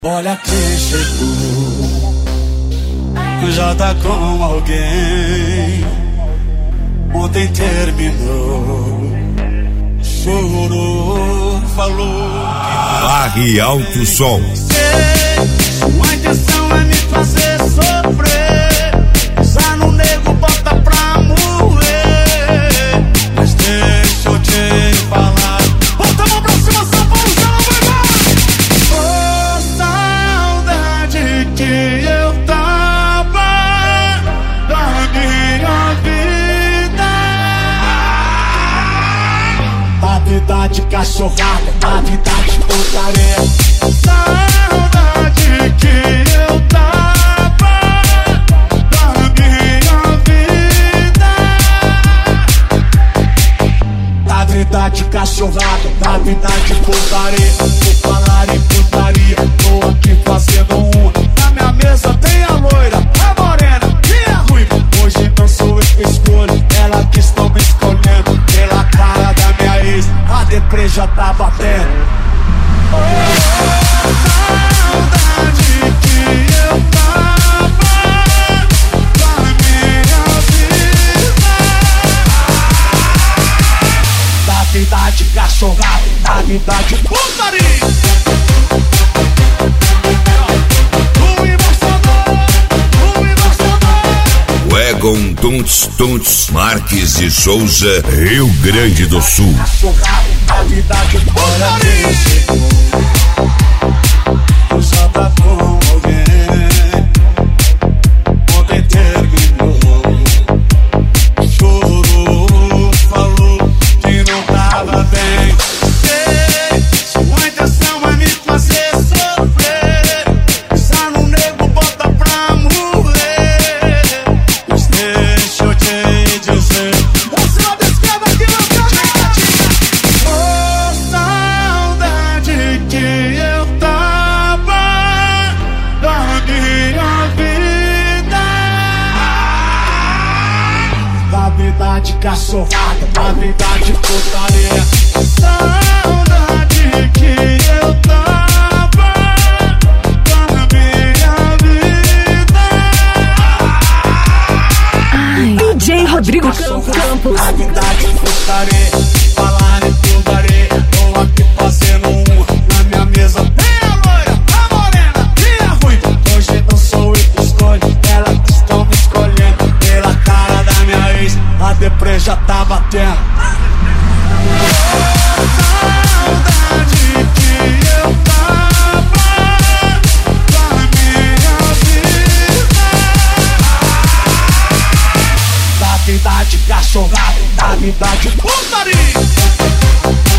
Olha quem chegou, já tá com alguém. Ontem terminou, chorou, falou. Barre Alto Som. Sua intenção é me fazer sofrer. Pisar no nego, bota pra morrer. Mas deixa eu te falar. Bota a mão pra cima, São Paulo, já vai lá. Oh, saudade que eu tava da minha vida. A vida de cachorrada, a vida de putaria. Saudade que eu tava da minha vida. Da vida de cachorrada, da vida de putaria. Vou falar em putaria, tô aqui fazendo uma. Na minha mesa tem a loira, a morena e a ruiva. Hoje não sou eu que escolho, ela que estão me escolhendo. Pela cara da minha ex, a deprê já tá batendo. Saudade que eu tava da minha vida. Da vida de cachorrada, da vida de putaria. Wagon Tunts Marques e Souza, Rio Grande do Sul. Cachorrada, da vida de putaria. Já tá com alguém. Ontem terminou, chorou, falou que não tava bem. Sei, sua intenção é me fazer sofrer. Pisar no nego, bota pra morrer. Mas deixa eu te dizer, você não descreve aqui na cabeça. Oh, saudade que eu tava da minha vida. Da vida de cachorrada, da vida de putaria. Saudade que eu tava da minha vida. Ai, DJ Rodrigo Campos. Da vida de putaria. Falar em putaria, tô aqui fazendo uma. Na minha mesa tem a loira, a morena e a ruiva. Hoje não sou eu que escolho, ela que estão me escolhendo. Pela cara da minha ex, a deprê já tá batendo. Saudade que eu tava da minha vida. Da vida de cachorrada, da vida de putaria.